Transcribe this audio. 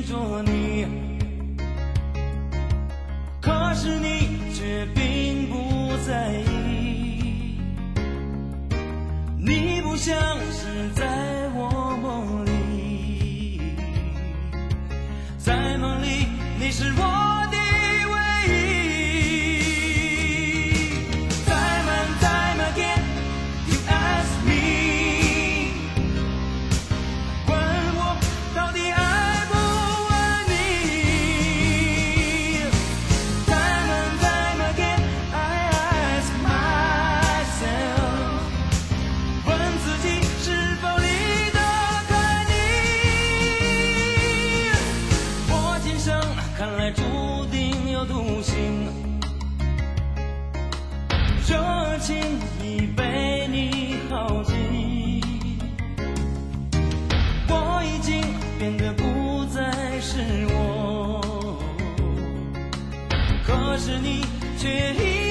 着你，可是你却并不在意，你不像是在我梦里，在梦里你是我的唯一。Time and time again you ask me， 问我到底爱不爱你。 Time and time again I ask myself， 问自己是否离得开你。我今生看来注定有独行，热情已被你耗尽，我已经变得不再是我，可是你却依